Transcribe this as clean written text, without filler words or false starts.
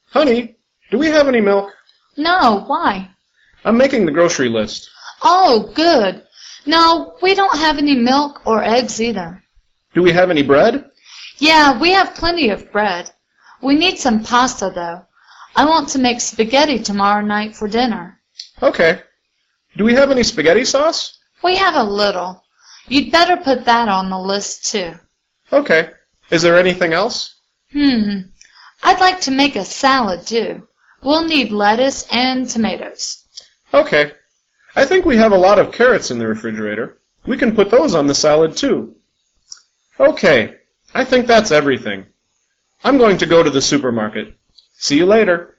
Honey, do we have any milk? No, why? I'm making the grocery list. Oh, good. No, we don't have any milk or eggs either. Do we have any bread? Yeah, we have plenty of bread. We need some pasta, though. I want to make spaghetti tomorrow night for dinner. Okay. Do we have any spaghetti sauce? We have a little. You'd better put that on the list, too. Okay. Is there anything else? I'd like to make a salad, too. We'll need lettuce and tomatoes. Okay. I think we have a lot of carrots in the refrigerator. We can put those on the salad, too. Okay. I think that's everything. I'm going to go to the supermarket. See you later.